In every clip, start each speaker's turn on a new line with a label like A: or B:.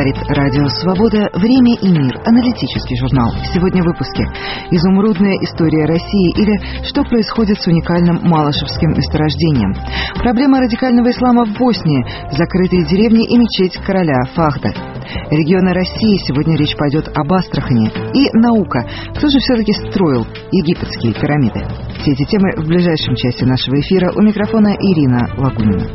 A: Говорит Радио Свобода. Время и мир. Аналитический журнал. Сегодня в выпуске. Изумрудная история России или что происходит с уникальным малышевским месторождением. Проблема радикального ислама в Боснии. Закрытые деревни и мечеть короля Фахда. Регионы России. Сегодня речь пойдет об Астрахани. И наука. Кто же все-таки строил египетские пирамиды? Все эти темы в ближайшем части нашего эфира. У микрофона Ирина Лагунина.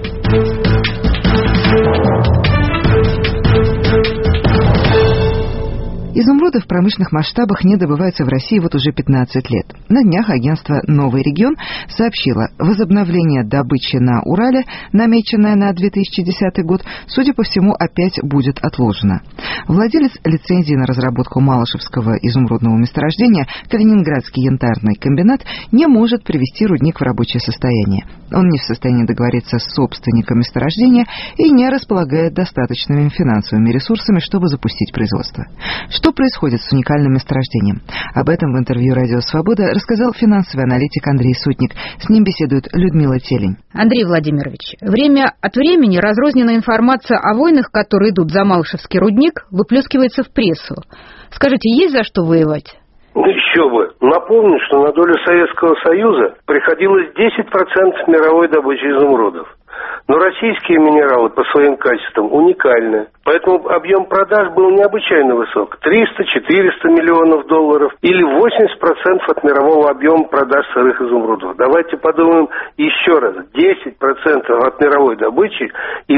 A: Изумруды в промышленных масштабах не добываются в России вот уже 15 лет. На днях агентство «Новый регион» сообщило, возобновление добычи на Урале, намеченное на 2010 год, судя по всему, опять будет отложено. Владелец лицензии на разработку малышевского изумрудного месторождения, Калининградский янтарный комбинат, не может привести рудник в рабочее состояние. Он не в состоянии договориться с собственником месторождения и не располагает достаточными финансовыми ресурсами, чтобы запустить производство. Что происходит с уникальным месторождением? Об этом в интервью «Радио Свобода» рассказал финансовый аналитик Андрей Сотник. С ним беседует Людмила Телень.
B: Андрей Владимирович, время от времени разрозненная информация о войнах, которые идут за Малышевский рудник, выплескивается в прессу. Скажите, есть за что воевать?
C: Еще бы. Напомню, что на долю Советского Союза приходилось 10% мировой добычи изумрудов. Но российские минералы по своим качествам уникальны. Поэтому объем продаж был необычайно высок. 300-400 миллионов долларов или 80% от мирового объема продаж сырых изумрудов. Давайте подумаем еще раз. 10% от мировой добычи и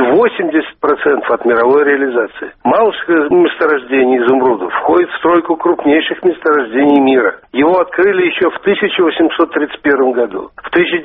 C: 80% от мировой реализации. Малышевское месторождение изумрудов входит в тройку крупнейших месторождений мира. Его открыли еще в 1831 году. В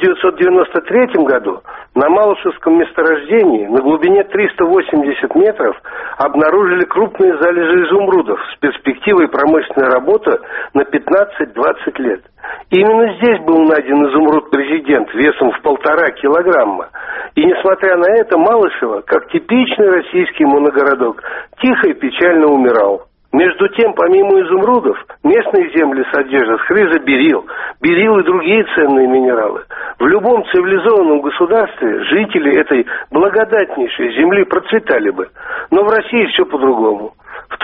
C: 1993 году на Малышевском месторождении на глубине 380 метров обнаружили крупные залежи изумрудов с перспективой промышленной работы на 15-20 лет. Именно здесь был найден изумруд-президент весом в 1,5 килограмма. И несмотря на это, Малышево, как типичный российский моногородок, тихо и печально умирал. Между тем, помимо изумрудов, местные земли содержат хризоберил, берил и другие ценные минералы. В любом цивилизованном государстве жители этой благодатнейшей земли процветали бы. Но в России все по-другому. В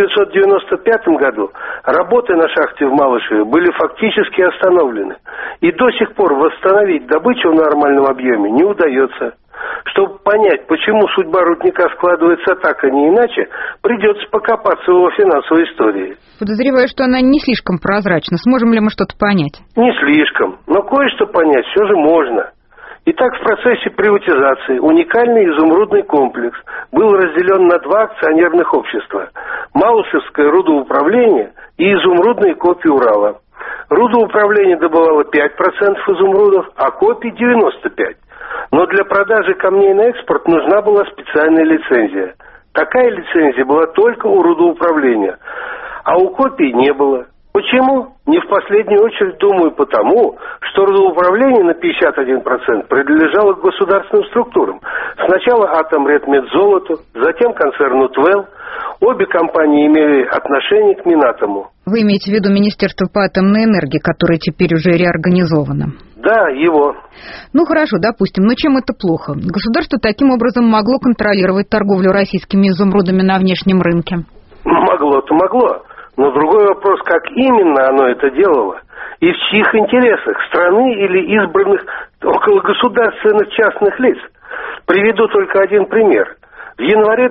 C: 1995 году работы на шахте в Малышеве были фактически остановлены. И до сих пор восстановить добычу в нормальном объеме не удается. Чтобы понять, почему судьба рудника складывается так, а не иначе, придется покопаться в его финансовой истории.
B: Подозреваю, что она не слишком прозрачна. Сможем ли мы что-то понять?
C: Не слишком, но кое-что понять все же можно. Итак, в процессе приватизации уникальный изумрудный комплекс был разделен на 2 акционерных общества. Малышевское рудоуправление и изумрудные копии Урала. Рудоуправление добывало 5% изумрудов, а копии 95%. Но для продажи камней на экспорт нужна была специальная лицензия. Такая лицензия была только у рудоуправления, а у копий не было. Почему? Не в последнюю очередь, думаю, потому, что рудоуправление на 51% принадлежало к государственным структурам. Сначала Атомредмедзолоту, затем концерну ТВЭЛ. Обе компании имели отношение к Минатому.
B: Вы имеете в виду Министерство по атомной энергии, которое теперь уже реорганизовано?
C: Да, его.
B: Ну хорошо, допустим, но чем это плохо? Государство таким образом могло контролировать торговлю российскими изумрудами на внешнем рынке?
C: Могло-то могло. Но другой вопрос, как именно оно это делало? И в чьих интересах? Страны или избранных окологосударственных частных лиц? Приведу только один пример. В январе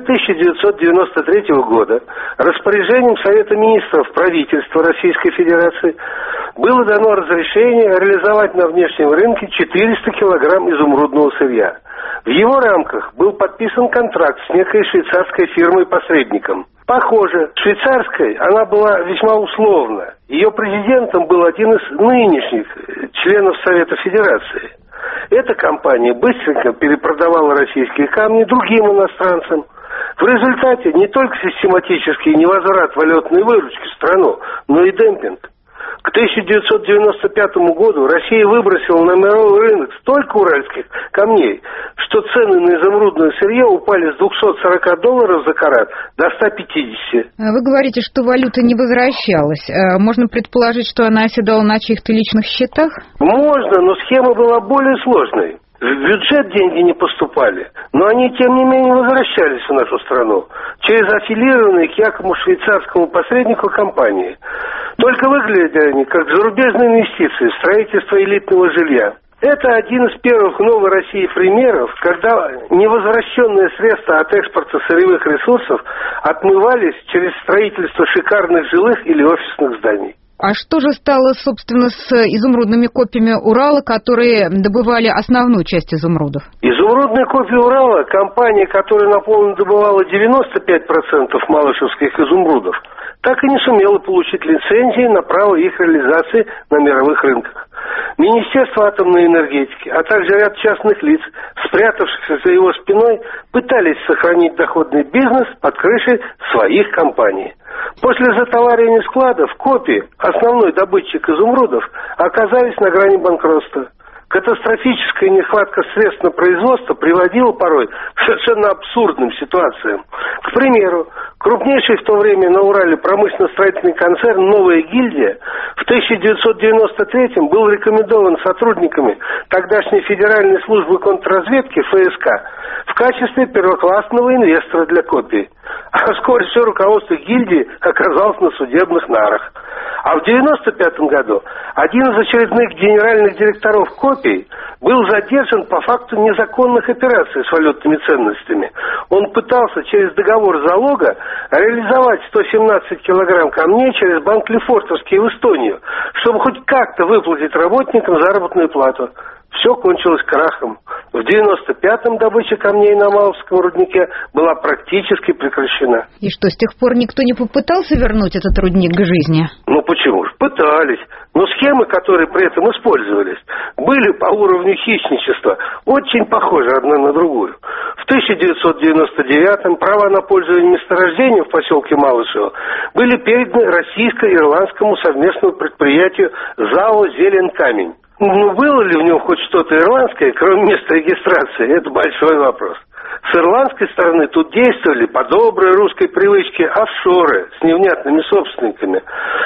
C: 1993 года распоряжением Совета министров правительства Российской Федерации было дано разрешение реализовать на внешнем рынке 400 килограмм изумрудного сырья. В его рамках был подписан контракт с некой швейцарской фирмой-посредником. Похоже, швейцарской она была весьма условна. Ее президентом был один из нынешних членов Совета Федерации. Эта компания быстренько перепродавала российские камни другим иностранцам. В результате не только систематический невозврат валютной выручки в страну, но и демпинг. К 1995 году Россия выбросила на мировой рынок столько уральских камней, что цены на изумрудное сырье упали с $240 за карат до 150.
B: Вы говорите, что валюта не возвращалась. Можно предположить, что она оседала на чьих-то личных счетах?
C: Можно, но схема была более сложной. В бюджет деньги не поступали, но они, тем не менее, возвращались в нашу страну через аффилированные к якобы швейцарскому посреднику компании. Только выглядели они как зарубежные инвестиции в строительство элитного жилья. Это один из первых в новой России примеров, когда невозвращенные средства от экспорта сырьевых ресурсов отмывались через строительство шикарных жилых или офисных зданий.
B: А что же стало, собственно, с изумрудными копьями Урала, которые добывали основную часть изумрудов?
C: Изумрудные копья Урала, компания, которая наполовину добывала 95% малышевских изумрудов, так и не сумела получить лицензии на право их реализации на мировых рынках. Министерство атомной энергетики, а также ряд частных лиц, спрятавшихся за его спиной, пытались сохранить доходный бизнес под крышей своих компаний. После затоваривания складов копии, основной добытчик изумрудов, оказались на грани банкротства. Катастрофическая нехватка средств на производство приводила порой к совершенно абсурдным ситуациям. К примеру, крупнейший в то время на Урале промышленно-строительный концерн «Новая гильдия» в 1993-м был рекомендован сотрудниками тогдашней Федеральной службы контрразведки ФСК в качестве первоклассного инвестора для копий. А вскоре все руководство гильдии оказалось на судебных нарах. А в 1995 году один из очередных генеральных директоров копий был задержан по факту незаконных операций с валютными ценностями. Он пытался через договор залога реализовать 117 килограмм камней через банк Лефортовский в Эстонию, чтобы хоть как-то выплатить работникам заработную плату. Все кончилось крахом. В 1995-м добыча камней на Маловском руднике была практически прекращена.
B: И что, с тех пор никто не попытался вернуть этот рудник к жизни?
C: Ну почему же? Пытались. Но схемы, которые при этом использовались, были по уровню хищничества очень похожи одна на другую. В 1999-м права на пользование месторождением в поселке Малышево были переданы российско-ирландскому совместному предприятию ЗАО «Зеленкамень». Ну, было ли в нем хоть что-то ирландское, кроме места регистрации, это большой вопрос. С ирландской стороны тут действовали по доброй русской привычке офшоры с невнятными собственниками.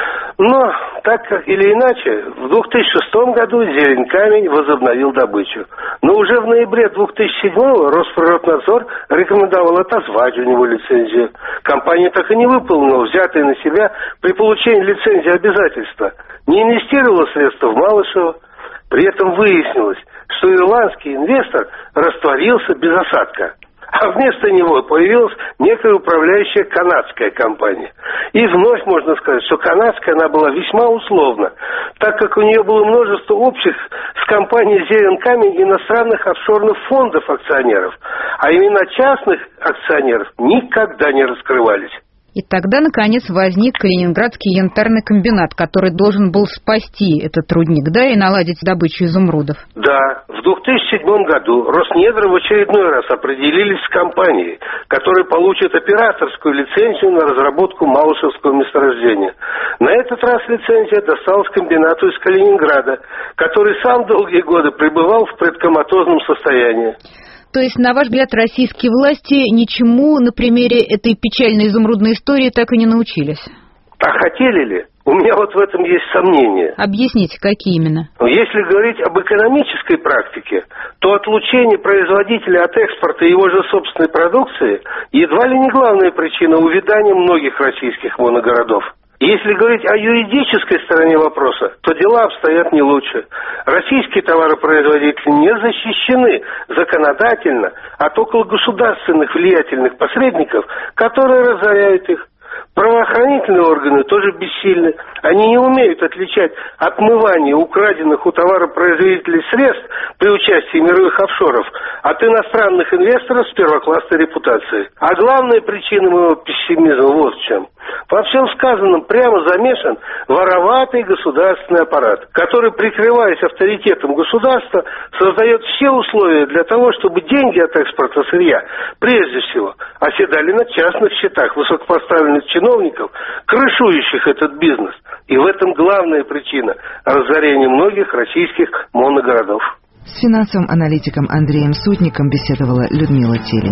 C: Но, так как или иначе, в 2006 году «Зеленкамень» возобновил добычу. Но уже в ноябре 2007-го Росприроднадзор рекомендовал отозвать у него лицензию. Компания так и не выполнила взятые на себя при получении лицензии обязательства. Не инвестировала средства в Малышево. При этом выяснилось, что ирландский инвестор растворился без осадка. А вместо него появилась некая управляющая канадская компания. И вновь можно сказать, что канадская она была весьма условна, так как у нее было множество общих с компанией «Зеленкамень» иностранных офшорных фондов акционеров, а имена частных акционеров никогда не раскрывались.
B: И тогда, наконец, возник Калининградский янтарный комбинат, который должен был спасти этот рудник, да, и наладить добычу изумрудов.
C: Да, в 2007 году Роснедра в очередной раз определились с компанией, которая получит операторскую лицензию на разработку Малышевского месторождения. На этот раз лицензия досталась комбинату из Калининграда, который сам долгие годы пребывал в предкоматозном состоянии.
B: То есть, на ваш взгляд, российские власти ничему на примере этой печальной изумрудной истории так и не научились?
C: А хотели ли? У меня вот в этом есть сомнения.
B: Объясните, какие именно?
C: Если говорить об экономической практике, то отлучение производителя от экспорта его же собственной продукции едва ли не главная причина увядания многих российских моногородов. Если говорить о юридической стороне вопроса, то дела обстоят не лучше. Российские товаропроизводители не защищены законодательно от окологосударственных влиятельных посредников, которые разоряют их. Правоохранительные органы тоже бессильны. Они не умеют отличать отмывание украденных у товаропроизводителей средств при участии мировых офшоров от иностранных инвесторов с первоклассной репутацией. А главная причина моего пессимизма вот в чем. Во всем сказанном прямо замешан вороватый государственный аппарат, который, прикрываясь авторитетом государства, создает все условия для того, чтобы деньги от экспорта сырья, прежде всего, оседали на частных счетах высокопоставленных чиновников, крышующих этот бизнес. И в этом главная причина разорения многих российских моногородов.
A: С финансовым аналитиком Андреем Сутником беседовала Людмила Телень.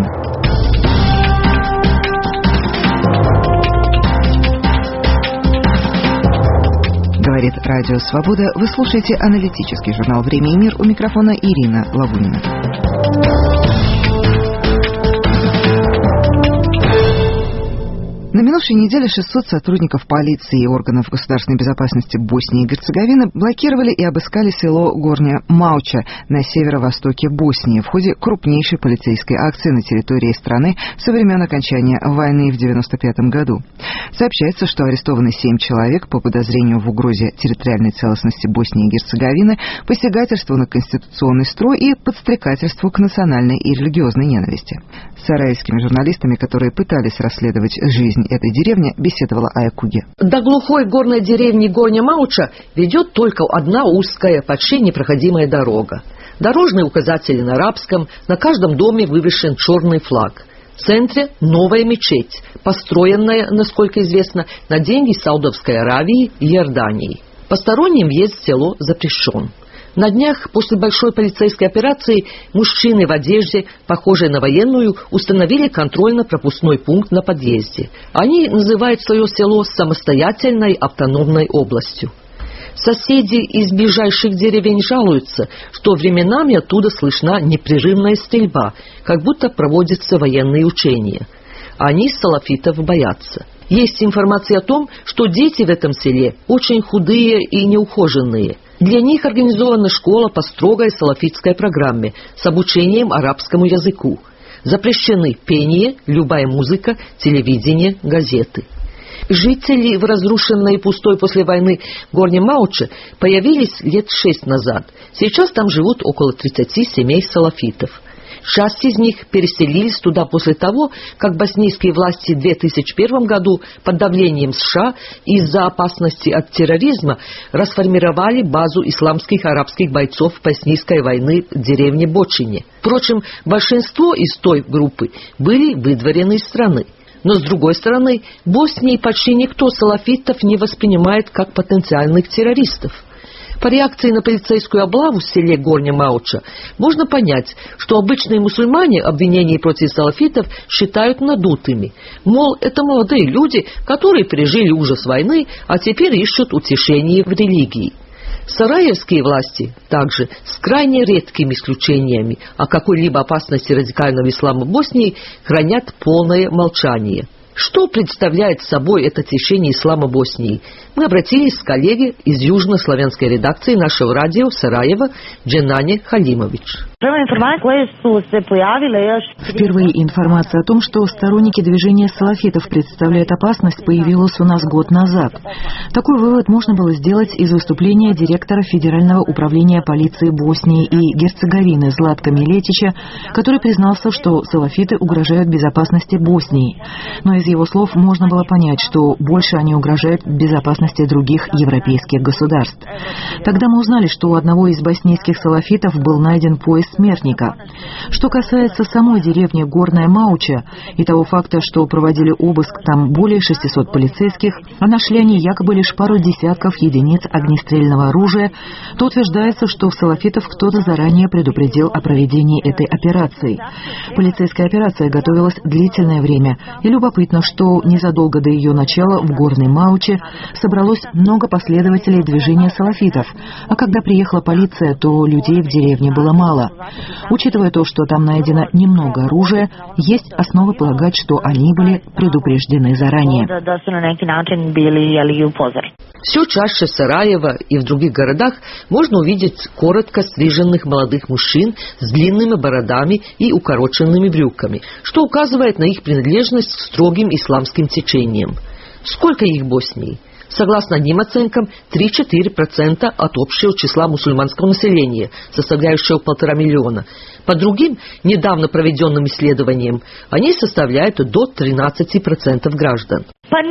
A: говорит Радио Свобода. Вы слушаете аналитический журнал «Время и мир». У микрофона Ирина Лавунина. На минувшей неделе 600 сотрудников полиции и органов государственной безопасности Боснии и Герцеговины блокировали и обыскали село Горняя Мауча на северо-востоке Боснии в ходе крупнейшей полицейской акции на территории страны со времен окончания войны в 1995 году. Сообщается, что арестованы 7 человек по подозрению в угрозе территориальной целостности Боснии и Герцеговины, посягательству на конституционный строй и подстрекательству к национальной и религиозной ненависти. С сараевскими журналистами, которые пытались расследовать жизнь этой деревни, беседовала Ая Куги.
D: До глухой горной деревни Горняя Мауча ведет только одна узкая, почти непроходимая дорога. Дорожные указатели на арабском, на каждом доме вывешен черный флаг. В центре новая мечеть, построенная, насколько известно, на деньги Саудовской Аравии и Иордании. Посторонним въезд в село запрещен. На днях, после большой полицейской операции, мужчины в одежде, похожей на военную, установили контрольно-пропускной пункт на подъезде. Они называют свое село самостоятельной автономной областью. Соседи из ближайших деревень жалуются, что временами оттуда слышна непрерывная стрельба, как будто проводятся военные учения. Они салафитов боятся. Есть информация о том, что дети в этом селе очень худые и неухоженные. Для них организована школа по строгой салафитской программе с обучением арабскому языку. Запрещены пение, любая музыка, телевидение, газеты. Жители в разрушенной и пустой после войны Горней Мауче появились лет 6 назад. Сейчас там живут около 30 семей салафитов. Часть из них переселились туда после того, как боснийские власти в 2001 году под давлением США из-за опасности от терроризма расформировали базу исламских арабских бойцов боснийской войны в деревне Бочине. Впрочем, большинство из той группы были выдворены из страны. Но, с другой стороны, в Боснии почти никто салафитов не воспринимает как потенциальных террористов. По реакции на полицейскую облаву в селе Горняя Мауча можно понять, что обычные мусульмане обвинения против салафитов считают надутыми. Мол, это молодые люди, которые пережили ужас войны, а теперь ищут утешение в религии. Сараевские власти также с крайне редкими исключениями о какой-либо опасности радикального ислама в Боснии хранят полное молчание. Что представляет собой это течение ислама Боснии? Мы обратились к коллеге из южнославянской редакции нашего радио Сараева Дженане Халимович.
E: Впервые информация о том, что сторонники движения салафитов представляют опасность, появилась у нас год назад. Такой вывод можно было сделать из выступления директора Федерального управления полиции Боснии и Герцеговины Златка Милетича, который признался, что салафиты угрожают безопасности Боснии. Но из его слов можно было понять, что больше они угрожают безопасности других европейских государств. Тогда мы узнали, что у одного из боснийских салафитов был найден пояс смертника. Что касается самой деревни Горная Мауча и того факта, что проводили обыск там более 600 полицейских, а нашли они якобы лишь пару десятков единиц огнестрельного оружия, то утверждается, что салафитов кто-то заранее предупредил о проведении этой операции. Полицейская операция готовилась длительное время, и любопытно, что незадолго до ее начала в Горной Мауче собралось много последователей движения салафитов, а когда приехала полиция, то людей в деревне было мало. Учитывая то, что там найдено немного оружия, есть основы полагать, что они были предупреждены заранее.
D: Все чаще в Сараево и в других городах можно увидеть коротко стриженных молодых мужчин с длинными бородами и укороченными брюками, что указывает на их принадлежность к строгим исламским течениям. Сколько их в Боснии? Согласно одним оценкам, 3-4% от общего числа мусульманского населения, составляющего 1,5 миллиона. По другим, недавно проведенным исследованиям, они составляют до 13% граждан.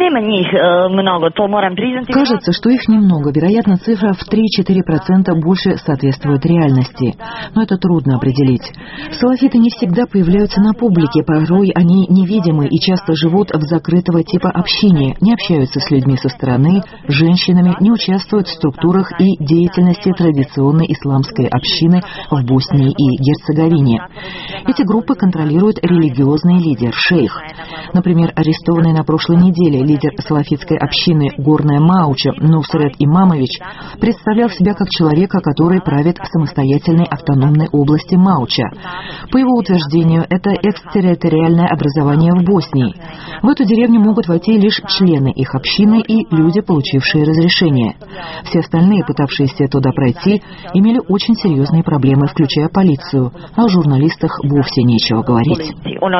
E: Кажется, что их немного. Вероятно, цифра в 3-4% больше соответствует реальности. Но это трудно определить. Салафиты не всегда появляются на публике. Порой они невидимы и часто живут в закрытого типа общине, не общаются с людьми со стороны больные, женщинами не участвуют в структурах и деятельности традиционной исламской общины в Боснии и Герцеговине. Эти группы контролирует религиозный лидер, шейх. Например, арестованный на прошлой неделе лидер салафитской общины Горная Мауча Нусрет Имамович представлял себя как человека, который правит в самостоятельной автономной области Мауча. По его утверждению, это экстерриториальное образование в Боснии. В эту деревню могут войти лишь члены их общины и люди, получившие разрешение. Все остальные, пытавшиеся туда пройти, имели очень серьезные проблемы, включая полицию, а о журналистах вовсе нечего говорить.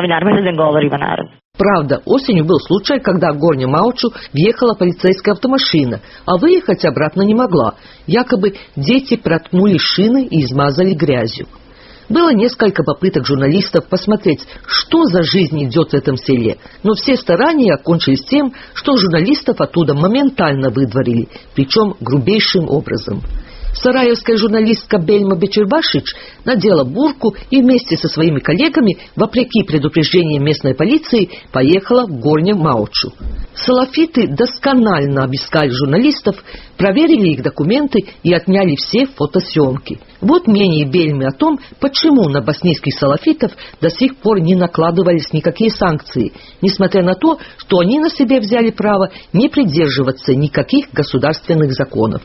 D: Правда, осенью был случай, когда в Горнюю Маучу въехала полицейская автомашина, а выехать обратно не могла. Якобы дети проткнули шины и измазали грязью. Было несколько попыток журналистов посмотреть, что за жизнь идет в этом селе, но все старания окончились тем, что журналистов оттуда моментально выдворили, причем грубейшим образом. Сараевская журналистка Бельма Бечербашич надела бурку и вместе со своими коллегами, вопреки предупреждениям местной полиции, поехала в Горнюю Маучу. Салафиты досконально обыскали журналистов, проверили их документы и отняли все фотосъемки. Вот мнение Бельмы о том, почему на боснийских салафитов до сих пор не накладывались никакие санкции, несмотря на то, что они на себе взяли право не придерживаться никаких государственных законов.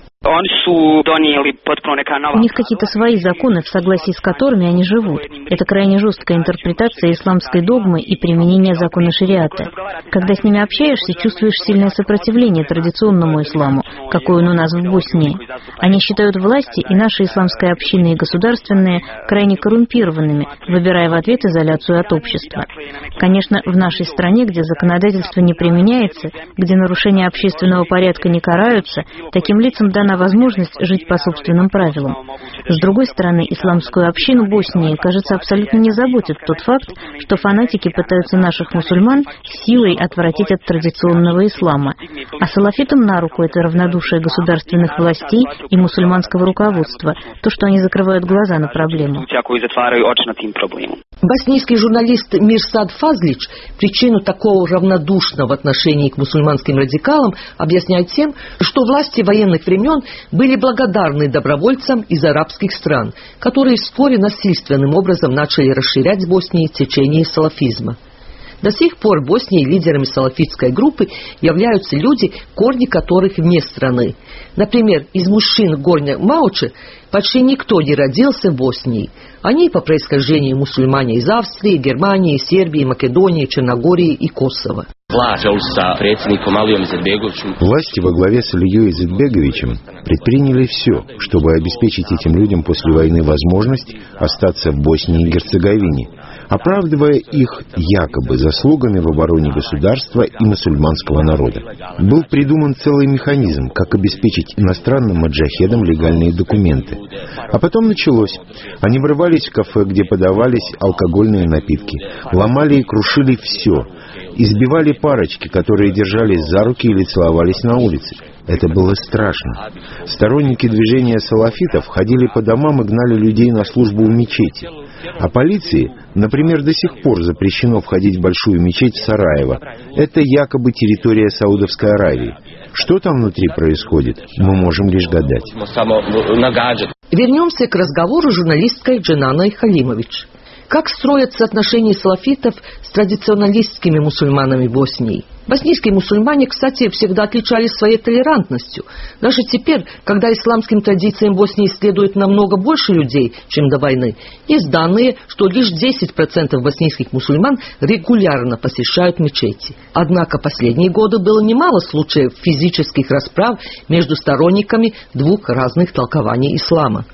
B: У них какие-то свои законы, в согласии с которыми они живут. Это крайне жесткая интерпретация исламской догмы и применение закона шариата. Когда с ними общаешься, чувствуешь сильное сопротивление традиционному исламу, какой он у нас в Боснии. Они считают власти и наши исламская общины и государственные крайне коррумпированными, выбирая в ответ изоляцию от общества. Конечно, в нашей стране, где законодательство не применяется, где нарушения общественного порядка не караются, таким лицам дана возможность жить по собственным правилам. С другой стороны, исламскую общину Боснии, кажется, абсолютно не заботит тот факт, что фанатики пытаются наших мусульман силой отвратить от традиционного ислама. А салафитам на руку это равнодушие государственных властей и мусульманского руководства, то, что они закрывают глаза на проблему.
D: Боснийский журналист Мирсад Фазлич причину такого равнодушного отношения к мусульманским радикалам объясняет тем, что власти военных времен были благодарны добровольцам из арабских стран, которые вскоре насильственным образом начали расширять в Боснии течение салафизма. До сих пор в Боснии лидерами салафитской группы являются люди, корни которых вне страны. Например, из мужчин Горней Маучи почти никто не родился в Боснии. Они по происхождению мусульмане из Австрии, Германии, Сербии, Македонии, Черногории и Косово.
F: Власти во главе с Ильей Изетбеговичем предприняли все, чтобы обеспечить этим людям после войны возможность остаться в Боснии и Герцеговине, оправдывая их якобы заслугами в обороне государства и мусульманского народа. Был придуман целый механизм, как обеспечить иностранным маджахедам легальные документы. А потом началось. Они врывались в кафе, где подавались алкогольные напитки, ломали и крушили все, избивали парочки, которые держались за руки или целовались на улице. Это было страшно. Сторонники движения салафитов ходили по домам и гнали людей на службу в мечети. А полиции, например, до сих пор запрещено входить в большую мечеть в Сараево. Это якобы территория Саудовской Аравии. Что там внутри происходит, мы можем лишь гадать.
D: Вернемся к разговору с журналисткой Дженаной Халимович. Как строятся отношения салафитов с традиционалистскими мусульманами Боснии? Боснийские мусульмане, кстати, всегда отличались своей толерантностью. Даже теперь, когда исламским традициям Боснии следует намного больше людей, чем до войны, есть данные, что лишь 10% боснийских мусульман регулярно посещают мечети. Однако последние годы было немало случаев физических расправ между сторонниками двух разных толкований ислама.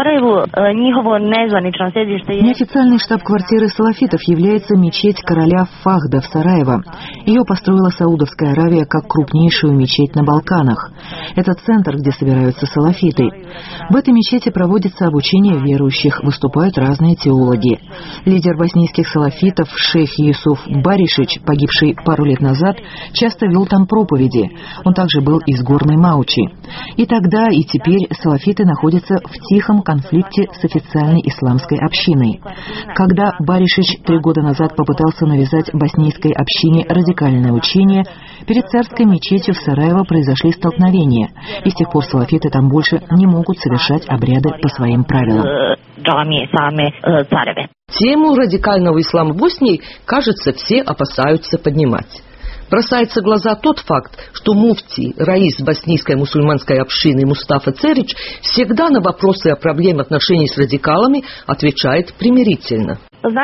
E: Неофициальной штаб-квартирой салафитов является мечеть короля Фахда в Сараево. Ее построила Саудовская Аравия как крупнейшую мечеть на Балканах. Это центр, где собираются салафиты. В этой мечети проводится обучение верующих, выступают разные теологи. Лидер боснийских салафитов, шейх Юсуф Баришич, погибший пару лет назад, часто вел там проповеди. Он также был из Горной Маучи. И тогда, и теперь салафиты находятся в тихом конфликте с официальной исламской общиной. Когда Баришич 3 года назад попытался навязать боснийской общине радикальное учение, перед царской мечетью в Сараево произошли столкновения, и с тех пор салафиты там больше не могут совершать обряды по своим правилам.
D: Тему радикального ислама в Боснии, кажется, все опасаются поднимать. Бросается в глаза тот факт, что муфти, раис боснийской мусульманской общины Мустафа Церич всегда на вопросы о проблеме отношений с радикалами отвечает примирительно.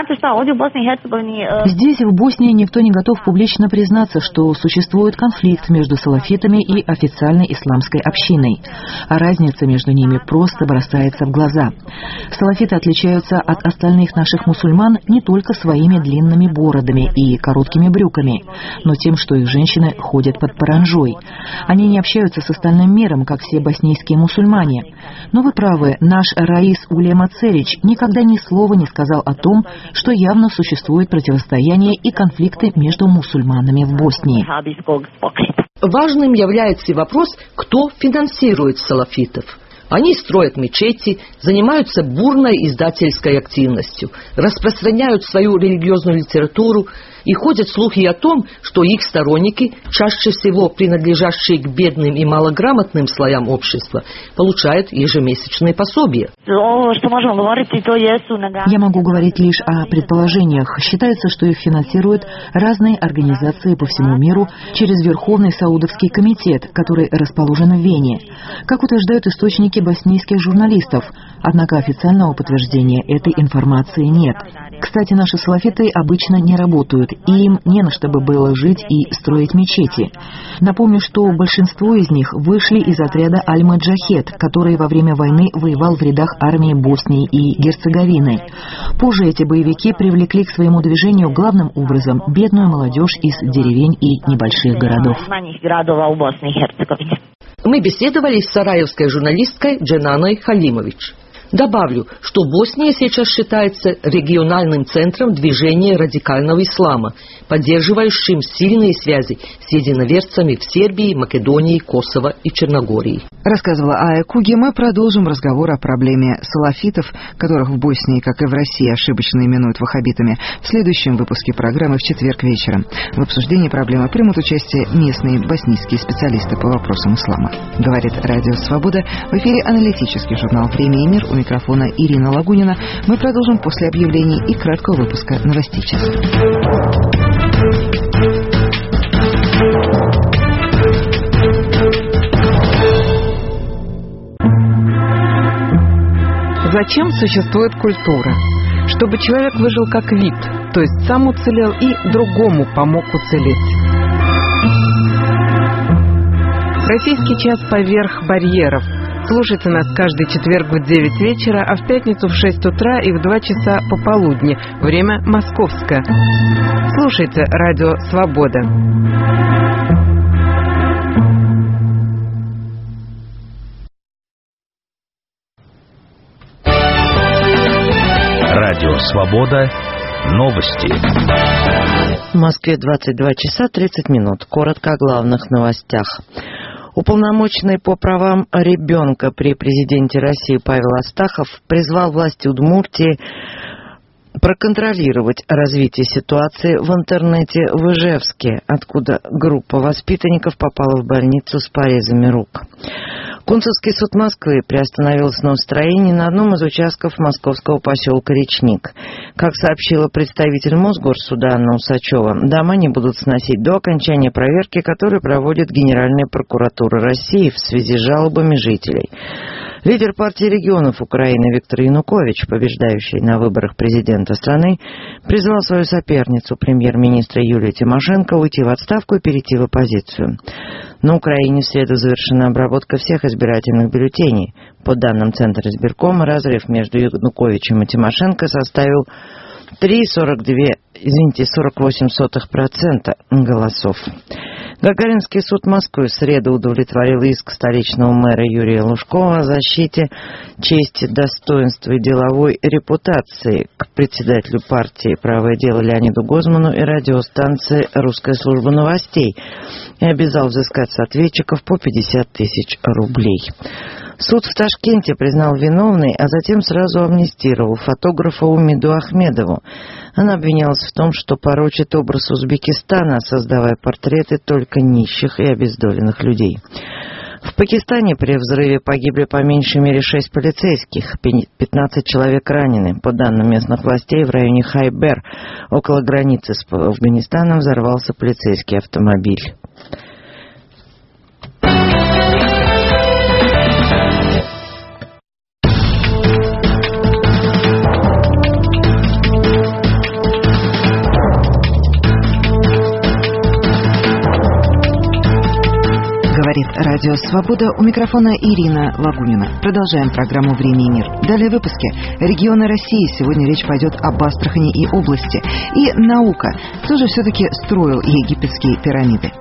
E: Здесь, в Боснии, никто не готов публично признаться, что существует конфликт между салафитами и официальной исламской общиной. А разница между ними просто бросается в глаза. Салафиты отличаются от остальных наших мусульман не только своими длинными бородами и короткими брюками, но тем, что их женщины ходят под паранджой. Они не общаются с остальным миром, как все боснийские мусульмане. Но вы правы, наш раис Улема Церич никогда ни слова не сказал о том, что явно существует противостояние и конфликты между мусульманами в Боснии.
D: Важным является и вопрос, кто финансирует салафитов. Они строят мечети, занимаются бурной издательской активностью, распространяют свою религиозную литературу, и ходят слухи о том, что их сторонники, чаще всего принадлежащие к бедным и малограмотным слоям общества, получают ежемесячные пособия.
E: Я могу говорить лишь о предположениях. Считается, что их финансируют разные организации по всему миру через Верховный Саудовский комитет, который расположен в Вене. Как утверждают источники боснийских журналистов, однако официального подтверждения этой информации нет. Кстати, наши салафиты обычно не работают, и им не на что бы было жить и строить мечети. Напомню, что большинство из них вышли из отряда Аль-Маджахед, который во время войны воевал в рядах армии Боснии и Герцеговины. Позже эти боевики привлекли к своему движению главным образом бедную молодежь из деревень и небольших городов.
D: Мы беседовали с сараевской журналисткой Дженаной Халимович. Добавлю, что Босния сейчас считается региональным центром движения радикального ислама, поддерживающим сильные связи с единоверцами в Сербии, Македонии, Косово и Черногории.
A: Рассказывала Ая Куги. Мы продолжим разговор о проблеме салафитов, которых в Боснии, как и в России, ошибочно именуют ваххабитами, в следующем выпуске программы в четверг вечером. В обсуждении проблемы примут участие местные боснийские специалисты по вопросам ислама. Говорит Радио Свобода. В эфире аналитический журнал «Время и мир». У микрофона Ирина Лагунина. Мы продолжим после объявлений и краткого выпуска новостей часа.
G: Зачем существует культура? Чтобы человек выжил как вид, то есть сам уцелел и другому помог уцелеть. Российский час поверх барьеров. Слушайте нас каждый четверг в 9 вечера, а в пятницу в 6 утра и в 2 часа пополудни. Время московское. Слушайте Радио Свобода.
H: Радио Свобода. Новости.
I: В Москве 22 часа 30 минут. Коротко о главных новостях. Уполномоченный по правам ребенка при президенте России Павел Астахов призвал власти Удмуртии проконтролировать развитие ситуации в интернете в Ижевске, откуда группа воспитанников попала в больницу с порезами рук. Консульский суд Москвы приостановил снос строений на одном из участков московского поселка Речник. Как сообщила представитель Мосгорсуда Анна Усачева, дома не будут сносить до окончания проверки, которую проводит Генеральная прокуратура России в связи с жалобами жителей. Лидер партии регионов Украины Виктор Янукович, побеждающий на выборах президента страны, призвал свою соперницу, премьер-министра Юлию Тимошенко, уйти в отставку и перейти в оппозицию. На Украине в среду завершена обработка всех избирательных бюллетеней. По данным Центра избиркома, разрыв между Януковичем и Тимошенко составил 48% голосов. Гагаринский суд Москвы в среду удовлетворил иск столичного мэра Юрия Лужкова о защите чести, достоинства и деловой репутации к председателю партии «Правое дело» Леониду Гозману и радиостанции «Русская служба новостей» и обязал взыскать с ответчиков по 50 тысяч рублей. Суд в Ташкенте признал виновной, а затем сразу амнистировал фотографа Умиду Ахмедову. Она обвинялась в том, что порочит образ Узбекистана, создавая портреты только нищих и обездоленных людей. В Пакистане при взрыве погибли по меньшей мере 6 полицейских, 15 человек ранены. По данным местных властей, в районе Хайбер, около границы с Афганистаном, взорвался полицейский автомобиль.
A: Говорит Радио Свобода, у микрофона Ирина Лагунина. Продолжаем программу «Время и мир». Далее в выпуске. Регионы России. Сегодня речь пойдет об Астрахани и области. И наука. Кто же все-таки строил египетские пирамиды?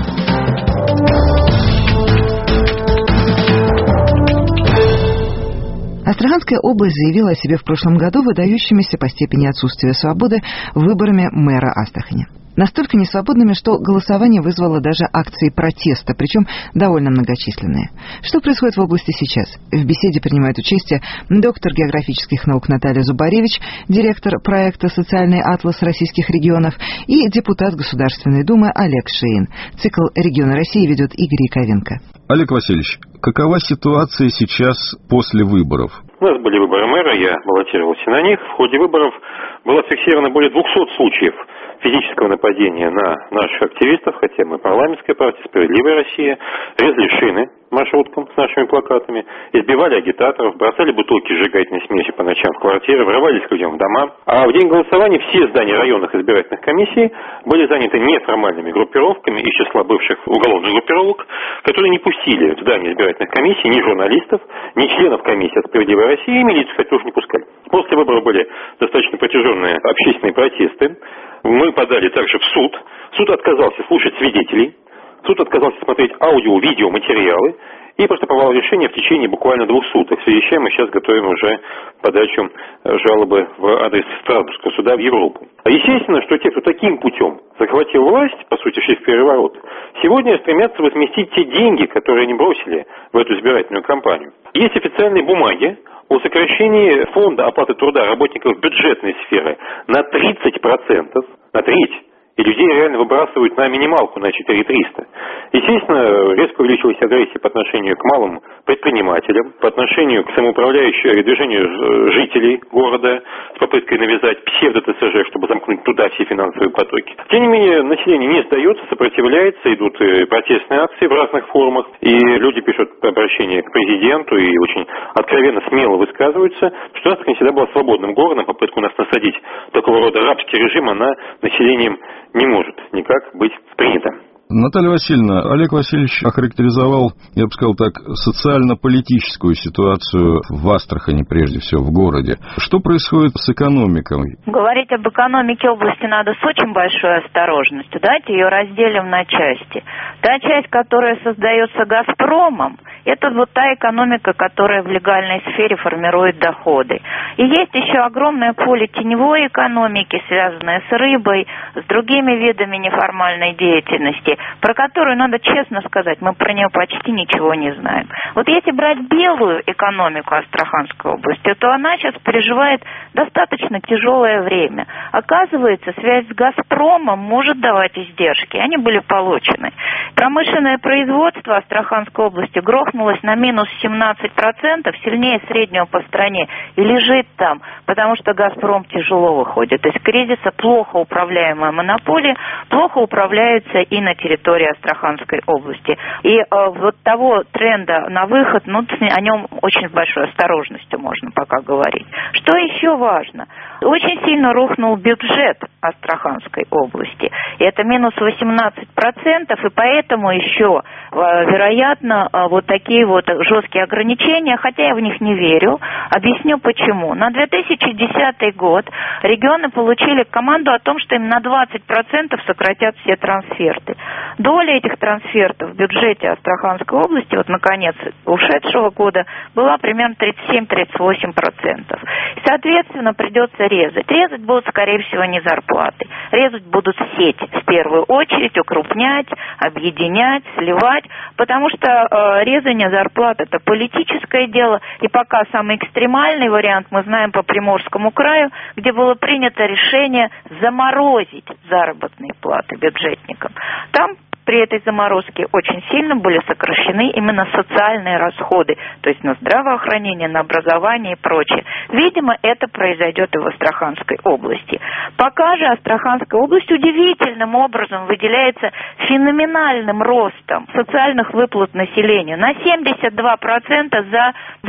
A: Астраханская область заявила о себе в прошлом году выдающимися по степени отсутствия свободы выборами мэра Астрахани. Настолько несвободными, что голосование вызвало даже акции протеста, причем довольно многочисленные. Что происходит в области сейчас? В беседе принимает участие доктор географических наук Наталья Зубаревич, директор проекта «Социальный атлас российских регионов» и депутат Государственной Думы Олег Шеин. Цикл «Регионы России» ведет Игорь Яковенко.
J: Олег Васильевич, какова ситуация сейчас после выборов?
K: У нас были выборы мэра, я баллотировался на них. В ходе выборов было зафиксировано более 200 случаев физического нападения на наших активистов, хотя мы парламентская партия «Справедливая Россия», резали шины маршруткам с нашими плакатами, избивали агитаторов, бросали бутылки сжигательной смеси по ночам в квартиры, врывались к людям в дома. А в день голосования все здания районных избирательных комиссий были заняты неформальными группировками из числа бывших уголовных группировок, которые не пустили в здание избирательных комиссий ни журналистов, ни членов комиссии от «Справедливой России», и милицию, кстати, тоже не пускали. После выборов были достаточно протяженные общественные протесты. Мы подали также в суд. Суд отказался слушать свидетелей. Суд отказался смотреть аудио-видео материалы и поступовало решение в течение буквально 2 суток. В связи с чем мы сейчас готовим уже подачу жалобы в адрес Страсбургского суда в Европу. Естественно, что те, кто таким путем захватил власть, по сути, шли в переворот, сегодня стремятся возместить те деньги, которые они бросили в эту избирательную кампанию. Есть официальные бумаги о сокращении фонда оплаты труда работников бюджетной сферы на 30%, на треть. И людей реально выбрасывают на минималку, на 4300. Естественно, резко увеличилась агрессия по отношению к малым предпринимателям, по отношению к самоуправляющему движению жителей города с попыткой навязать псевдо-ТСЖ, чтобы замкнуть туда все финансовые потоки. Тем не менее, население не сдается, сопротивляется, идут протестные акции в разных формах, и люди пишут обращения к президенту и очень откровенно, смело высказываются, что Астрахань всегда была свободным городом, попытка у нас насадить такого рода рабский режим, она населением не может никак быть принято.
J: Наталья Васильевна, Олег Васильевич охарактеризовал, я бы сказал так, социально-политическую ситуацию в Астрахани, прежде всего, в городе. Что происходит с экономикой?
L: Говорить об экономике области надо с очень большой осторожностью. Давайте ее разделим на части. Та часть, которая создается «Газпромом», это вот та экономика, которая в легальной сфере формирует доходы. И есть еще огромное поле теневой экономики, связанное с рыбой, с другими видами неформальной деятельности, про которую, надо честно сказать, мы про нее почти ничего не знаем. Вот если брать белую экономику Астраханской области, то она сейчас переживает достаточно тяжелое время. Оказывается, связь с «Газпромом» может давать издержки. Они были получены. Промышленное производство Астраханской области грохнулось на минус 17%, сильнее среднего по стране, и лежит там, потому что «Газпром» тяжело выходит. Из кризиса плохо управляемая монополия, плохо управляются и на территории Астраханской области. И вот того тренда на выход, о нем очень с большой осторожностью можно пока говорить. Что еще важно? Очень сильно рухнул бюджет Астраханской области. И это минус 18%, и поэтому еще, вероятно, вот такие вот жесткие ограничения, хотя я в них не верю. Объясню почему. На 2010 год регионы получили команду о том, что им на 20% сократят все трансферты. Доля этих трансфертов в бюджете Астраханской области, вот наконец ушедшего года, была примерно 37-38%. Соответственно, придется собираются резать? Резать будут, скорее всего, не зарплаты. Резать будут сеть в первую очередь, укрупнять, объединять, сливать, потому что резание зарплат – это политическое дело, и пока самый экстремальный вариант мы знаем по Приморскому краю, где было принято решение заморозить заработные платы бюджетникам. Там при этой заморозке очень сильно были сокращены именно социальные расходы, то есть на здравоохранение, на образование и прочее. Видимо, это произойдет и в Астраханской области. Пока же Астраханская область удивительным образом выделяется феноменальным ростом социальных выплат населению на 72% за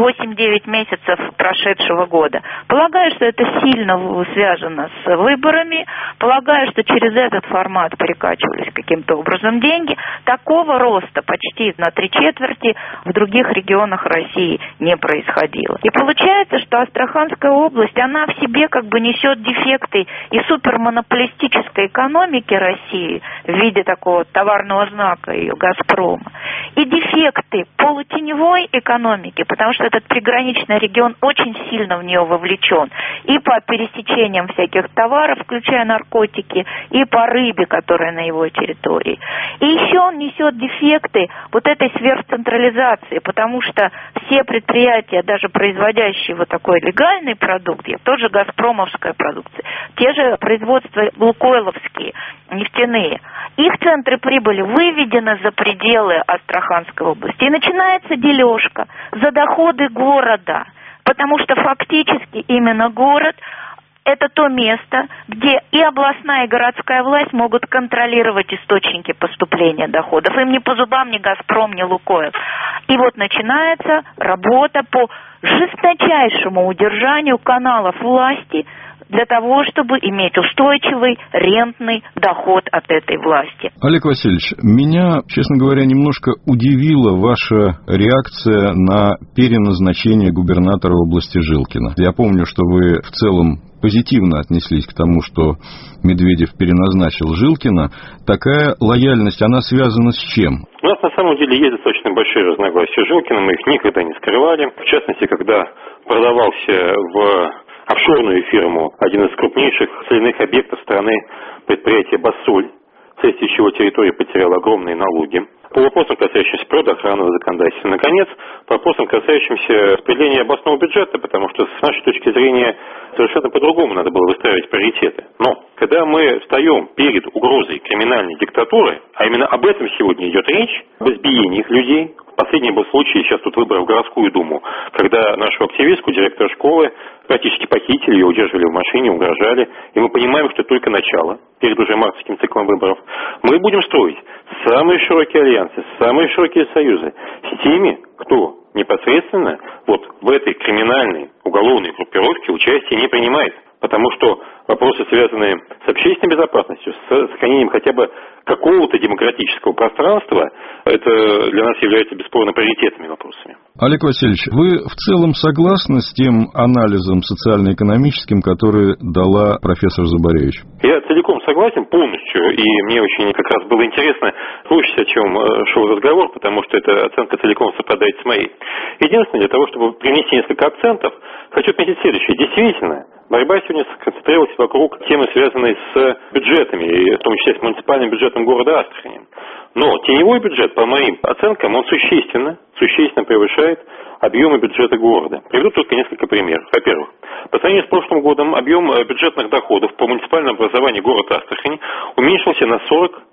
L: 8-9 месяцев прошедшего года. Полагаю, что это сильно связано с выборами, полагаю, что через этот формат перекачивались каким-то образом деньги. Такого роста почти на 3/4 в других регионах России не происходило. И получается, что Астраханская область, она в себе как бы несет дефекты и супермонополистической экономики России в виде такого товарного знака ее «Газпрома», и дефекты полутеневой экономики, потому что этот приграничный регион очень сильно в нее вовлечен и по пересечениям всяких товаров, включая наркотики, и по рыбе, которая на его территории. И еще он несет дефекты вот этой сверхцентрализации, потому что все предприятия, даже производящие вот такой легальный продукт, тот же газпромовская продукция, те же производства лукойловские, нефтяные, их центры прибыли выведены за пределы Астраханской области. И начинается дележка за доходы города, потому что фактически именно город – это то место, где и областная, и городская власть могут контролировать источники поступления доходов. Им не по зубам ни «Газпром», ни «Лукойл». И вот начинается работа по жесточайшему удержанию каналов власти для того, чтобы иметь устойчивый рентный доход от этой власти.
J: Олег Васильевич, меня, честно говоря, немножко удивила ваша реакция на переназначение губернатора области Жилкина. Я помню, что вы в целом позитивно отнеслись к тому, что Медведев переназначил Жилкина. Такая лояльность, она связана с чем?
K: У нас на самом деле есть достаточно большие разногласия с Жилкиным, мы их никогда не скрывали. В частности, когда продавался в офшорную фирму один из крупнейших соляных объектов страны, предприятие «Басоль», вследствие чего территория потеряла огромные налоги. По вопросам, касающимся природоохранного законодательства. Наконец, по вопросам, касающимся распределения областного бюджета, потому что с нашей точки зрения совершенно по-другому надо было выстраивать приоритеты. Но когда мы встаем перед угрозой криминальной диктатуры, а именно об этом сегодня идет речь, об избиениях людей. Последний был случай, сейчас тут выборы в городскую думу, когда нашу активистку, директора школы, практически похитили, ее удерживали в машине, угрожали. И мы понимаем, что это только начало, перед уже мартовским циклом выборов. Мы будем строить самые широкие альянсы, самые широкие союзы с теми, кто непосредственно вот в этой криминальной уголовной группировке участие не принимает. Потому что вопросы, связанные с общественной безопасностью, с сохранением хотя бы какого-то демократического пространства, это для нас является бесспорно приоритетными вопросами.
J: Олег Васильевич, вы в целом согласны с тем анализом социально-экономическим, который дала профессор Забаревич?
K: Я целиком согласен, полностью, и мне очень как раз было интересно слушать, о чем шел разговор, потому что эта оценка целиком совпадает с моей. Единственное, для того, чтобы привнести несколько акцентов, хочу отметить следующее. Действительно, борьба сегодня сконцентрировалась вокруг темы, связанной с бюджетами, и в том числе с муниципальным бюджетом города Астрахани. Но теневой бюджет, по моим оценкам, он существенно превышает объемы бюджета города. Приведу только несколько примеров. Во-первых, по сравнению с прошлым годом объем бюджетных доходов по муниципальному образованию города Астрахани уменьшился на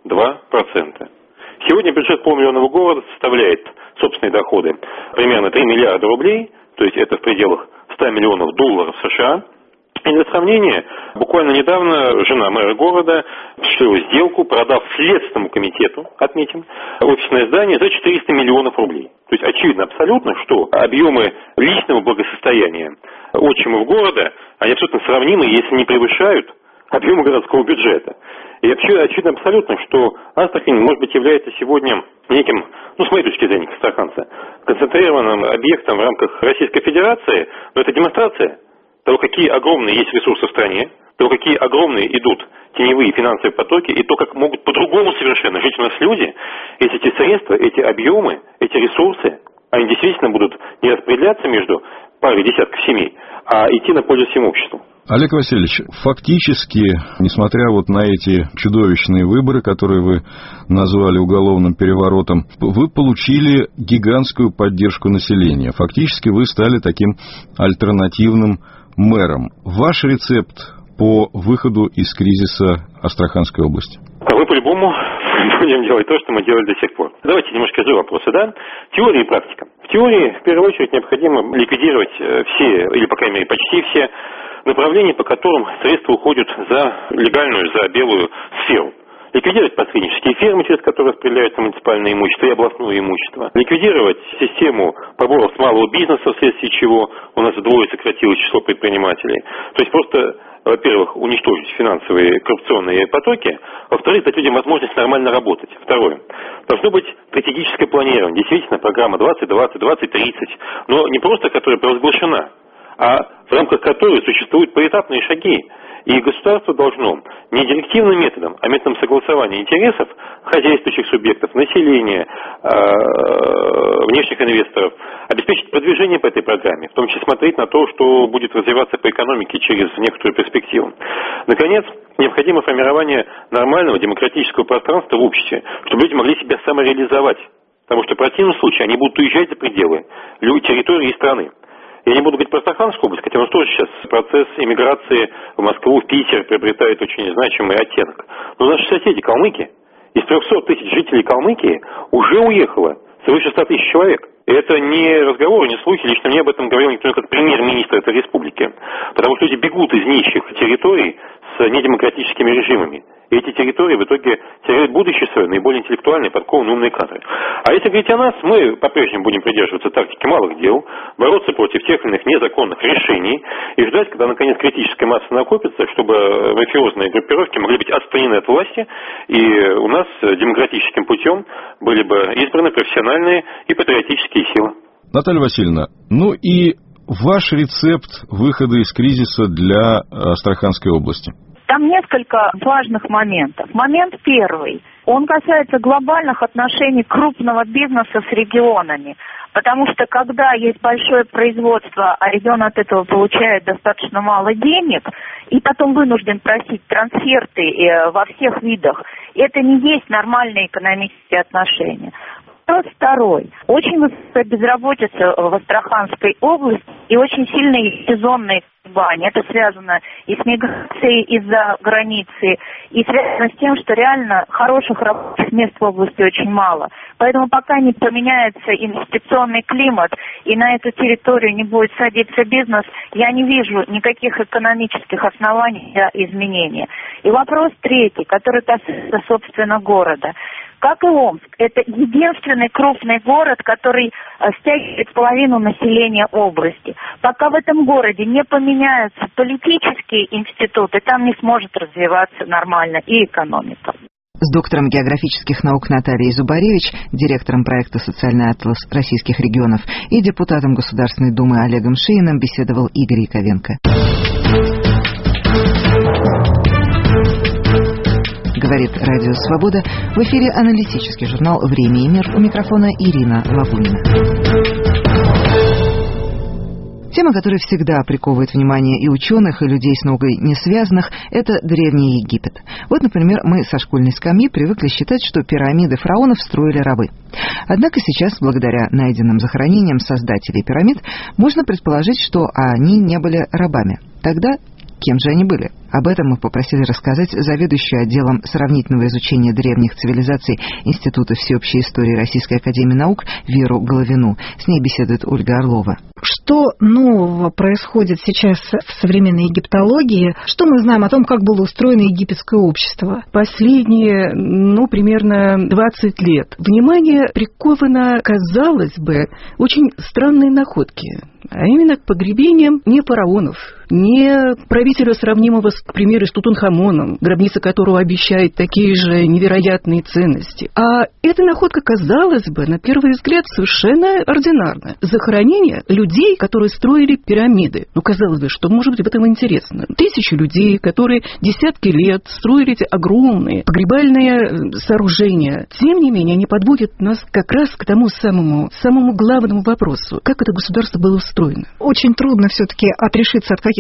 K: 42%. Сегодня бюджет полумиллионного города составляет собственные доходы примерно 3 миллиарда рублей, то есть это в пределах 100 миллионов долларов США. И для сравнения, буквально недавно жена мэра города осуществила сделку, продав Следственному комитету, отметим, офисное здание за 400 миллионов рублей. То есть очевидно абсолютно, что объемы личного благосостояния отчимов города, они абсолютно сравнимы, если не превышают объемы городского бюджета. И очевидно абсолютно, что Астрахань, может быть, является сегодня неким, с моей точки зрения, как астраханца, концентрированным объектом в рамках Российской Федерации, но это демонстрация того, какие огромные есть ресурсы в стране, то, какие огромные идут теневые финансовые потоки, и то, как могут по-другому совершенно жить у нас люди, если эти средства, эти объемы, эти ресурсы, они действительно будут не распределяться между парой десятков семей, а идти на пользу всему обществу.
J: Олег Васильевич, фактически, несмотря вот на эти чудовищные выборы, которые вы назвали уголовным переворотом, вы получили гигантскую поддержку населения. Фактически вы стали таким альтернативным мэром. Ваш рецепт по выходу из кризиса Астраханской области?
K: Мы по-любому будем делать то, что мы делали до сих пор. Давайте немножко из вопроса, да? Теория и практика. В теории, в первую очередь, необходимо ликвидировать все, или, по крайней мере, почти все направления, по которым средства уходят за легальную, за белую сферу. Ликвидировать посреднические фирмы, через которые распределяется муниципальное имущество и областное имущество. Ликвидировать систему поборов с малого бизнеса, вследствие чего у нас вдвое сократилось число предпринимателей. То есть просто, во-первых, уничтожить финансовые коррупционные потоки, во-вторых, дать людям возможность нормально работать. Второе. Должно быть стратегическое планирование. Действительно, программа 2020, 2030, но не просто которая провозглашена, а в рамках которой существуют поэтапные шаги. И государство должно не директивным методом, а методом согласования интересов хозяйствующих субъектов, населения, внешних инвесторов обеспечить продвижение по этой программе, в том числе смотреть на то, что будет развиваться по экономике через некоторую перспективу. Наконец, необходимо формирование нормального демократического пространства в обществе, чтобы люди могли себя самореализовать. Потому что в противном случае они будут уезжать за пределы территории и страны. Я не буду говорить про Астраханскую область, хотя у нас тоже сейчас процесс эмиграции в Москву, в Питер приобретает очень значимый оттенок. Но наши соседи, калмыки, из 300 тысяч жителей Калмыкии уже уехало свыше 100 тысяч человек. И это не разговор, не слухи. Лично мне об этом говорил никто, как премьер-министр этой республики. Потому что люди бегут из нищих территорий с недемократическими режимами. И эти территории в итоге теряют будущее свое, наиболее интеллектуальные, подкованные, умные кадры. А если говорить о нас, мы по-прежнему будем придерживаться тактики малых дел, бороться против тех или иных незаконных решений и ждать, когда наконец критическая масса накопится, чтобы мафиозные группировки могли быть отстранены от власти, и у нас демократическим путем были бы избраны профессиональные и патриотические силы.
J: Наталья Васильевна, ну и ваш рецепт выхода из кризиса для Астраханской области?
L: Там несколько важных моментов. Момент первый. Он касается глобальных отношений крупного бизнеса с регионами. Потому что когда есть большое производство, а регион от этого получает достаточно мало денег, и потом вынужден просить трансферты во всех видах, это не есть нормальные экономические отношения. Вопрос второй. Очень высокая безработица в Астраханской области и очень сильные сезонные колебания. Это связано и с миграцией из-за границы, и связано с тем, что реально хороших рабочих мест в области очень мало. Поэтому пока не поменяется инвестиционный климат и на эту территорию не будет садиться бизнес, я не вижу никаких экономических оснований для изменения. И вопрос третий, который касается, собственно, города. Как и Омск, это единственный крупный город, который стягивает половину населения области. Пока в этом городе не поменяются политические институты, там не сможет развиваться нормально и экономика.
A: С доктором географических наук Натальей Зубаревич, директором проекта «Социальный атлас российских регионов» и депутатом Государственной Думы Олегом Шейиным беседовал Игорь Яковенко. Говорит Радио Свобода. В эфире аналитический журнал «Время и мир». У микрофона Ирина Лапунина. Тема, которая всегда приковывает внимание и ученых, и людей с наукой не связанных, это Древний Египет. Вот, например, мы со школьной скамьи привыкли считать, что пирамиды фараонов строили рабы. Однако сейчас, благодаря найденным захоронениям создателей пирамид, можно предположить, что они не были рабами. Тогда кем же они были? Об этом мы попросили рассказать заведующую отделом сравнительного изучения древних цивилизаций Института всеобщей истории Российской академии наук Веру Головину. С ней беседует Ольга Орлова.
M: Что нового происходит сейчас в современной египтологии? Что мы знаем о том, как было устроено египетское общество?
N: Последние, примерно 20 лет внимание приковано, казалось бы, очень странные находки. А именно к погребениям не фараонов, не правителя, сравнимого с, к примеру, с Тутанхамоном, гробница которого обещает такие же невероятные ценности. А эта находка, казалось бы, на первый взгляд, совершенно ординарная. Захоронение людей, которые строили пирамиды. Казалось бы, что может быть в этом интересно? Тысячи людей, которые десятки лет строили эти огромные погребальные сооружения. Тем не менее, они подводят нас как раз к тому самому главному вопросу. Как это государство было устроено?
M: Очень трудно все-таки отрешиться от каких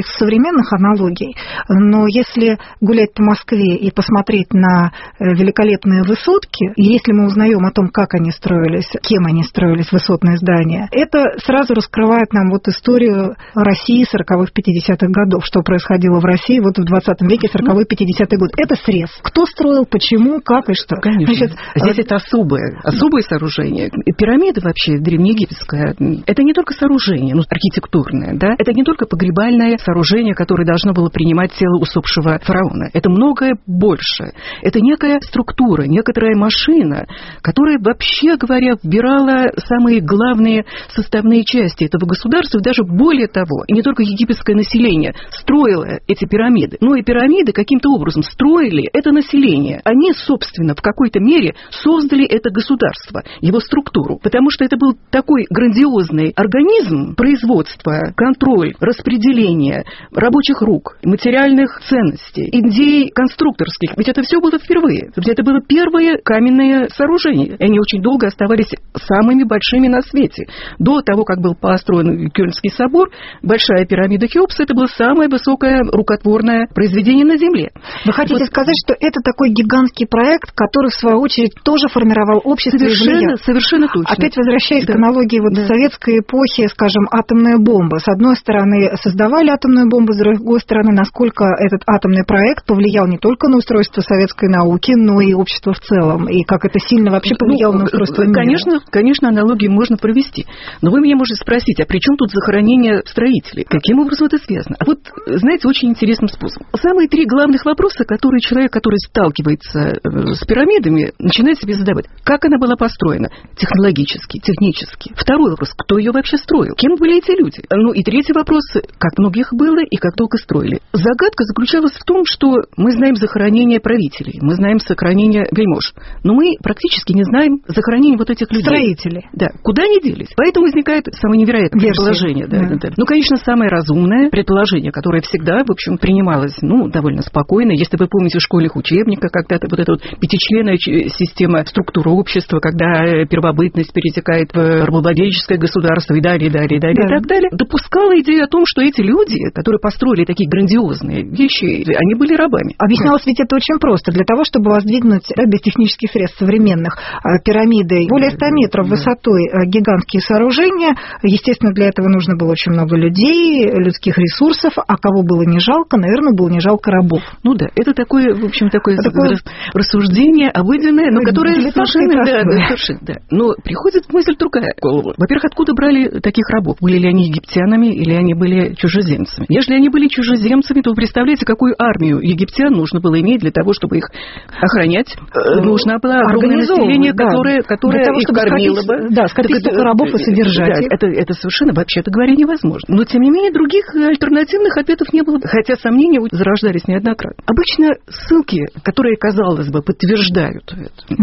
M: никаких современных аналогий, но если гулять по Москве и посмотреть на великолепные высотки, и если мы узнаем о том, как они строились, кем они строились, высотные здания, это сразу раскрывает нам вот историю России 40-х, 50-х годов, что происходило в России вот в 20 веке, 40-е, 50-е годы. Это срез. Кто строил, почему, как и что.
N: Конечно. Значит, здесь это особое сооружение. Пирамида вообще древнеегипетская, это не только сооружение, архитектурное, да, это не только погребальное сооружение, которое должно было принимать тело усопшего фараона. Это многое больше. Это некая структура, некоторая машина, которая, вообще говоря, вбирала самые главные составные части этого государства, и даже более того, и не только египетское население строило эти пирамиды, но и пирамиды каким-то образом строили это население. Они, собственно, в какой-то мере создали это государство, его структуру, потому что это был такой грандиозный организм производства, контроль, распределение рабочих рук, материальных ценностей, идей конструкторских. Ведь это все было впервые. Это было первое каменное сооружение. И они очень долго оставались самыми большими на свете. До того, как был построен Кёльнский собор, Большая пирамида Хеопса — это было самое высокое рукотворное произведение на Земле.
M: Вы хотите сказать, что это такой гигантский проект, который, в свою очередь, тоже формировал общество?
N: Совершенно точно.
M: Опять возвращаясь к аналогии советской эпохи, скажем, атомная бомба. С одной стороны, создавали атомную бомбу, с другой стороны, насколько этот атомный проект повлиял не только на устройство советской науки, но и общества в целом, и как это сильно вообще повлияло на устройство мира.
N: Конечно, аналогии можно провести. Но вы меня можете спросить, а при чем тут захоронение строителей? Каким образом это связано? А вот, знаете, очень интересным способом. Самые три главных вопроса, которые человек, который сталкивается с пирамидами, начинает себе задавать. Как она была построена? Технологически, технически. Второй вопрос. Кто ее вообще строил? Кем были эти люди? И третий вопрос. Как много их было и как долго строили? Загадка заключалась в том, что мы знаем захоронение правителей, мы знаем захоронение вельмож, но мы практически не знаем захоронение вот этих людей.
M: Строители.
N: Да. Куда они делись? Поэтому возникает самое невероятное предположение. Да. Конечно, самое разумное предположение, которое всегда, в общем, принималось, довольно спокойно. Если вы помните в школьных учебниках, когда-то вот эта вот пятичленная система структуры общества, когда первобытность перетекает в рабовладельческое государство и далее, и так далее, допускала идею о том, что эти люди, которые построили такие грандиозные вещи, они были рабами.
M: Объяснялось ведь это очень просто. Для того, чтобы воздвигнуть без технических средств современных пирамиды более 100 метров высотой гигантские сооружения, естественно, для этого нужно было очень много людей, людских ресурсов, а кого было не жалко, наверное, было не жалко рабов.
N: Это такое, в общем, такое рассуждение обыденное, но которое совершенно... Но приходит мысль другая в голову. Во-первых, откуда брали таких рабов? Были ли они египтянами или они были чужеземцами? Если они были чужеземцами, то вы представляете, какую армию египтян нужно было иметь для того, чтобы их охранять? Нужно было огромное население, которое их кормило бы.
M: Да, скопить столько рабов и содержать.
N: Это совершенно, вообще-то говоря, невозможно. Но, тем не менее, других альтернативных ответов не было. Хотя сомнения зарождались неоднократно. Обычно ссылки, которые, казалось бы, подтверждают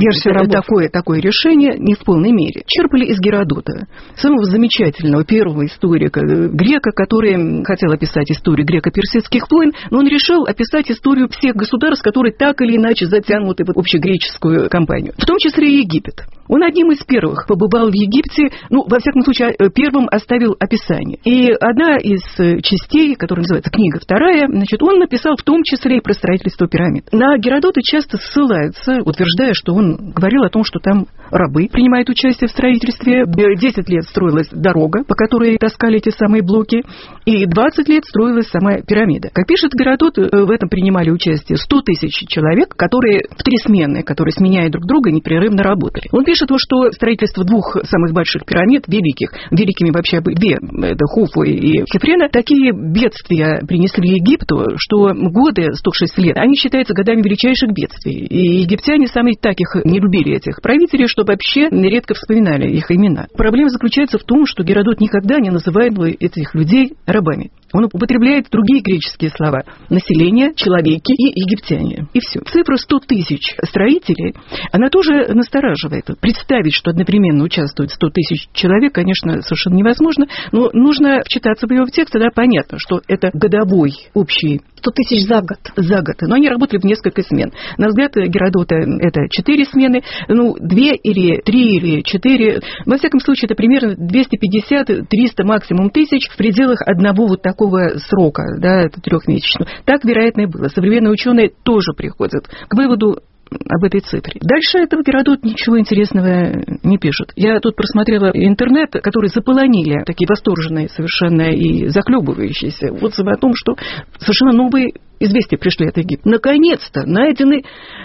N: такое решение, не в полной мере, черпали из Геродота, самого замечательного первого историка грека, который хотел описать историю греко-персидских войн, но он решил описать историю всех государств, которые так или иначе затянуты в общегреческую кампанию, в том числе и Египет. Он одним из первых побывал в Египте, во всяком случае, первым оставил описание. И одна из частей, которая называется «Книга вторая», он написал в том числе и про строительство пирамид. На Геродота часто ссылаются, утверждая, что он говорил о том, что там рабы принимают участие в строительстве. 10 лет строилась дорога, по которой таскали эти самые блоки, и 20 лет строилась сама пирамида. Как пишет Геродот, в этом принимали участие 100 тысяч человек, которые в 3 смены, которые, сменяя друг друга, непрерывно работали. Он пишет, что строительство 2 самых больших пирамид, великими вообще 2, это Хуфу и Хефрена, такие бедствия принесли Египту, что годы, 106 лет, они считаются годами величайших бедствий. И египтяне сами так их не любили, этих правителей, что вообще редко вспоминали их имена. Проблема заключается в том, что Геродот никогда не называет этих людей рабами. Он употребляет другие греческие слова: население, человеки и египтяне. И все. Цифра 100 тысяч строителей, она тоже настораживает. Представить, что одновременно участвует 100 тысяч человек, конечно, совершенно невозможно, но нужно вчитаться в его текст, тогда понятно, что это годовой общий
M: 100 тысяч за год.
N: За год. Но они работали в несколько смен. На взгляд Геродота это 4 смены, 2 или 3 или 4. Во всяком случае, это примерно 250-300 максимум тысяч в пределах одного вот такого срока, да, 3-месячного. Так, вероятно, и было. Современные ученые тоже приходят к выводу об этой цифре. Дальше этого Геродот ничего интересного не пишет. Я тут просмотрела интернет, который заполонили такие восторженные совершенно и захлебывающиеся отзывы о том, что совершенно новые известия пришли от Египта. Наконец-то найдены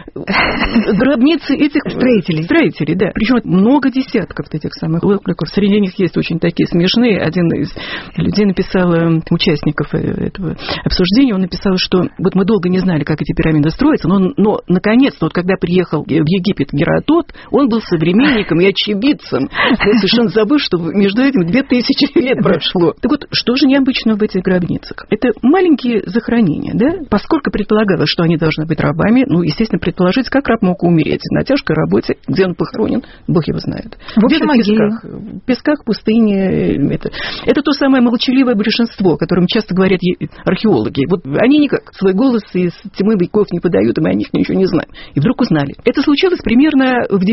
N: гробницы этих строителей, да. Причем много десятков этих самых откликов. Среди них есть очень такие смешные. Один из людей написал, участников этого обсуждения, он написал, что вот мы долго не знали, как эти пирамиды строятся, но наконец-то, вот когда приехал в Египет Геродот, он был современником и очевидцем. Я совершенно забыл, что между этим 2000 лет прошло. Так вот, что же необычного в этих гробницах? Это маленькие захоронения, да? Поскольку предполагалось, что они должны быть рабами, естественно, предположить, как раб мог умереть на тяжкой работе, где он похоронен, Бог его знает. Где-то в песках, пустыне. Это то самое молчаливое большинство, о котором часто говорят археологи. Вот они никак свой голос из тьмы веков не подают, и мы о них ничего не знаем. И вдруг узнали. Это случилось примерно в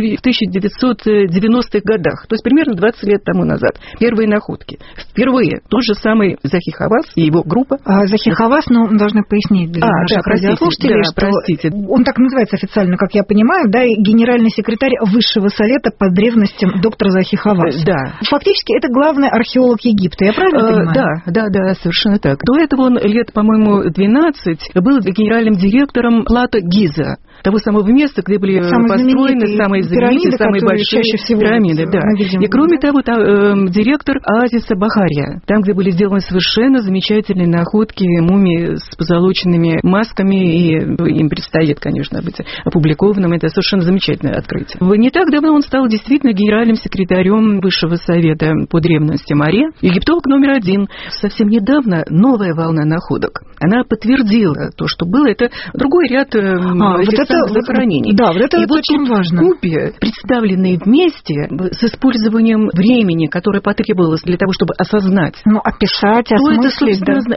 N: 1990-х годах, то есть примерно 20 лет тому назад. Первые находки. Впервые тот же самый Захи Хавас и его группа.
M: Захи Хавас, должны пояснить для наших радиослушателей, что он так называется официально, как я понимаю, да, и генеральный секретарь Высшего совета по древностям доктор Захи Хавас.
N: Да.
M: Фактически это главный археолог Египта, я правильно понимаю?
N: Да, совершенно так. До этого он лет, по-моему, 12 был генеральным директором Плато Гиза, того самого места, где были построены самые знаменитые, самые большие пирамиды. Да. И кроме того, директор оазиса Бахария, там, где были сделаны совершенно замечательные находки мумий с позолоченными масками, и им предстоит, конечно, быть опубликованным. Это совершенно замечательное открытие. Не так давно он стал действительно генеральным секретарем Высшего совета по древностям АРЕ, египтолог номер 1. Совсем недавно новая волна находок. Она подтвердила то, что было. Это другой ряд захоронений.
M: Да, вот это очень важно.
N: Копии, представленные вместе с использованием времени, которое потребовалось для того, чтобы осознать.
M: Описать, осмыслить.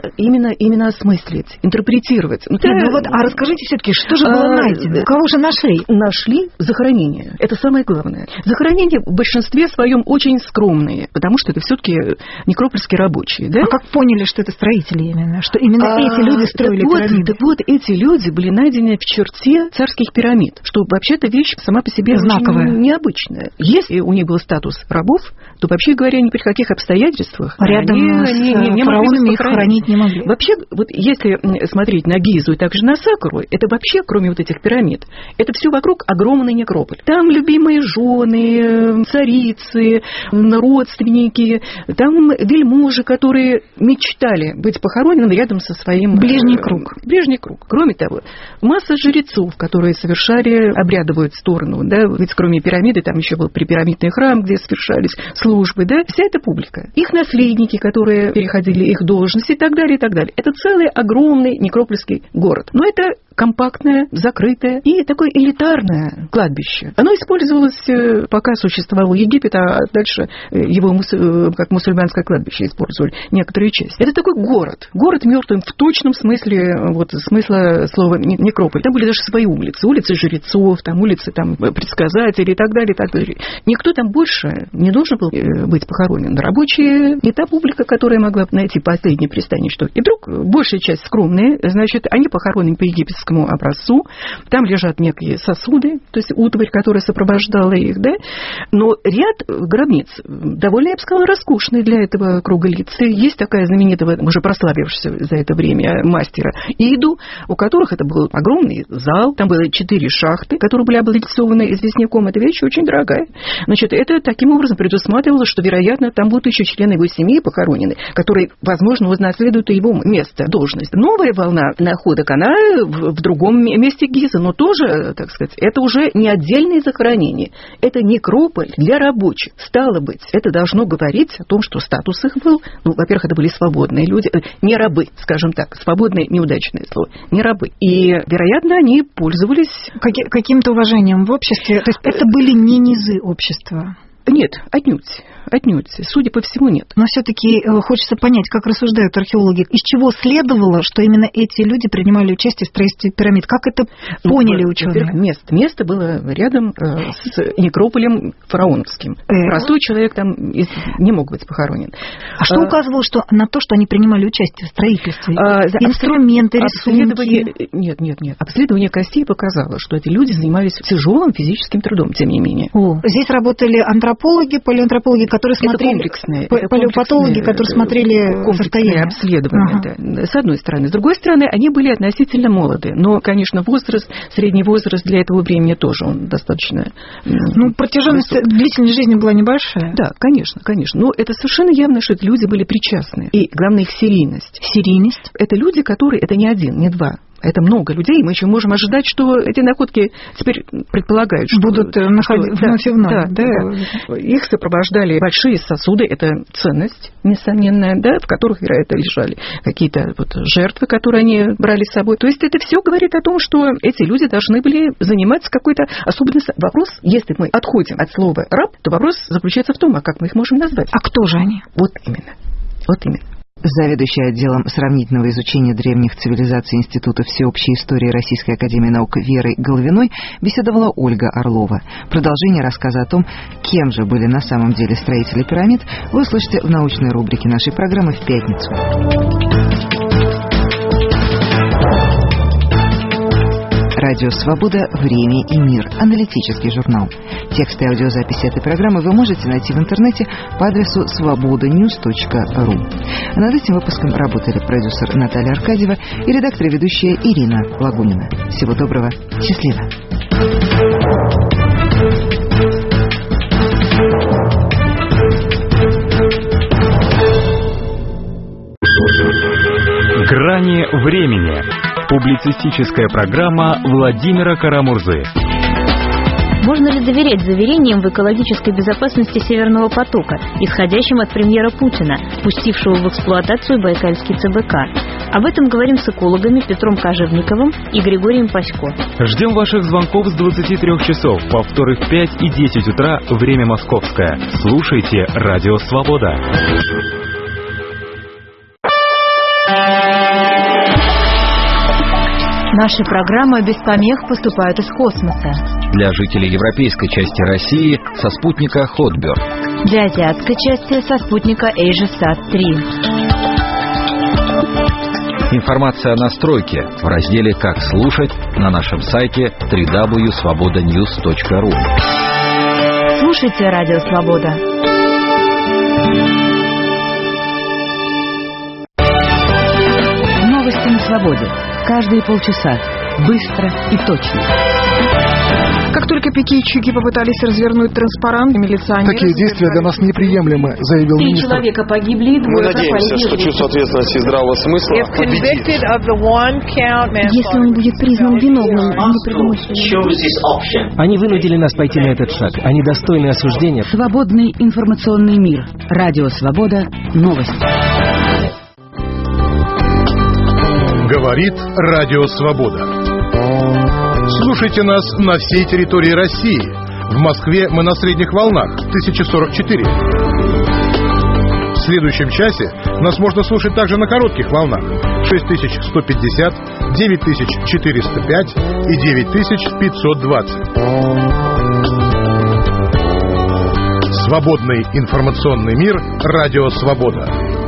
N: Именно осмыслить, интерпретировать.
M: А расскажите все-таки, что же было найдено? Кого же нашли?
N: Нашли захоронения. Это самое главное. Захоронения в большинстве своем очень скромные, потому что это все-таки некропольские рабочие. Да?
M: А как поняли, что это строители именно? Что именно эти люди строили пирамиды?
N: Вот эти люди были найдены в черте царских пирамид, что вообще-то вещь сама по себе
M: знаковая,
N: очень необычная. Если у них был статус рабов, то, вообще говоря, ни при каких обстоятельствах
M: рядом с фараонами их хоронить не могли.
N: Вообще, вот если смотреть на Гизу и также на Саккару, это вообще, кроме вот этих пирамид, это все вокруг огромный некрополь. Там любимые жены, царицы, родственники, там вельможи, которые мечтали быть похоронены рядом со своим...
M: Ближний круг.
N: Ближний круг. Кроме того, масса жрецов, которые совершали обрядовую сторону, да, ведь кроме пирамиды, там еще был припирамидный храм, где совершались службы, да, вся эта публика. Их наследники, которые переходили их должности и так далее, и так далее. Это целый огромный некропольский город. Но это компактное, закрытое и такое элитарное кладбище. Оно использовалось, пока существовал Египет, а дальше его как мусульманское кладбище использовали некоторые части. Это такой город. Город мертвым в точном смысле, смысла слова некрополь. Там были даже свои улицы. Улицы жрецов, там улицы предсказателей и так далее, и так далее. Никто там больше не должен был быть похоронен. Рабочие и та публика, которая могла найти последнее пристанище. И вдруг большая часть скромные, значит, они похоронены по египетскому образцу, там лежат некие сосуды, то есть утварь, которая сопровождала их, да, но ряд гробниц довольно, я бы сказала, роскошный для этого круга лиц. Есть такая знаменитая, уже прославившаяся за это время мастера Иду, у которых это был огромный зал, там было 4 шахты, которые были облицованы известняком, эта вещь очень дорогая. Значит, это таким образом предусматривалось, что, вероятно, там будут еще члены его семьи похоронены, которые, возможно, унаследуют его место, должность. Новая волна находок, она в другом месте Гизы, но тоже, так сказать, это уже не отдельные захоронения, это некрополь для рабочих. Стало быть, это должно говорить о том, что статус их был, во-первых, это были свободные люди, не рабы, скажем так, свободное неудачное слово, не рабы. И, вероятно, они пользовались...
M: Каким-то уважением в обществе, то есть это были не низы общества?
N: Нет, отнюдь. отнюдь. Судя по всему, нет.
M: Но все-таки хочется понять, как рассуждают археологи, из чего следовало, что именно эти люди принимали участие в строительстве пирамид. Как это поняли ученые?
N: Место было рядом с некрополем фараоновским. Простой человек там не мог быть похоронен.
M: А что указывало на то, что они принимали участие в строительстве? Инструменты, рисунки?
N: Нет. Обследование костей показало, что эти люди занимались тяжелым физическим трудом, тем не менее.
M: Здесь работали антропологи, палеонтологи, которые смотрели... Палеопатологи, которые смотрели состояние.
N: Обследование, с одной стороны. С другой стороны, они были относительно молоды. Но, конечно, средний возраст для этого времени тоже он достаточно...
M: протяженность длительной жизни была небольшая.
N: Да, конечно. Но это совершенно явно, что эти люди были причастны. И, главное, их серийность.
M: Серийность?
N: Это люди, которые... Это не один, не два. Это много людей, мы еще можем ожидать, что эти находки теперь предполагают, что
M: будут находить вновь и вновь.
N: Да. Их сопровождали большие сосуды, это ценность, несомненная, в которых, вероятно, лежали какие-то жертвы, которые они брали с собой. То есть это все говорит о том, что эти люди должны были заниматься какой-то особенной... Вопрос, если мы отходим от слова «раб», то вопрос заключается в том, а как мы их можем назвать?
M: А кто же они?
N: Вот именно.
A: Заведующая отделом сравнительного изучения древних цивилизаций Института всеобщей истории Российской академии наук Верой Головиной беседовала Ольга Орлова. Продолжение рассказа о том, кем же были на самом деле строители пирамид, вы услышите в научной рубрике нашей программы в пятницу. Радио «Свобода. Время и мир». Аналитический журнал. Тексты и аудиозаписи этой программы вы можете найти в интернете по адресу svobodanews.ru. Над этим выпуском работали продюсер Наталья Аркадьева и редактор и ведущая Ирина Лагунина. Всего доброго. Счастливо.
O: Грани времени. Публицистическая программа Владимира Карамурзы.
B: Можно ли доверять заверениям в экологической безопасности Северного потока, исходящим от премьера Путина, пустившего в эксплуатацию Байкальский ЦБК? Об этом говорим с экологами Петром Кожевниковым и Григорием Пасько.
O: Ждем ваших звонков с 23 часов, повторы в 5 и 10 утра, время московское. Слушайте «Радио Свобода».
P: Наши программы без помех поступают из космоса.
H: Для жителей европейской части России со спутника Хотберг.
P: Для азиатской части со спутника AsiaSat-3.
H: Информация о настройке в разделе «Как слушать» на нашем сайте www.svobodanews.ru.
P: Слушайте «Радио Свобода».
Q: Новости на свободе. Каждые полчаса. Быстро и точно.
M: Как только пикетчики попытались развернуть транспарант, милиционеры...
R: Такие действия для нас неприемлемы, заявил
B: 3
R: министр.
B: человека погибли,
S: Мы надеемся, что чувство ответственности и здравого смысла победит.
B: Если он будет признан виновным, не придумать.
T: Они вынудили нас пойти на этот шаг. Они достойны осуждения.
Q: Свободный информационный мир. Радио Свобода. Новости.
U: Говорит Радио Свобода. Слушайте нас на всей территории России. В Москве мы на средних волнах 1044. В следующем часе нас можно слушать также на коротких волнах 6150, 9405 и 9520. Свободный информационный мир. Радио Свобода.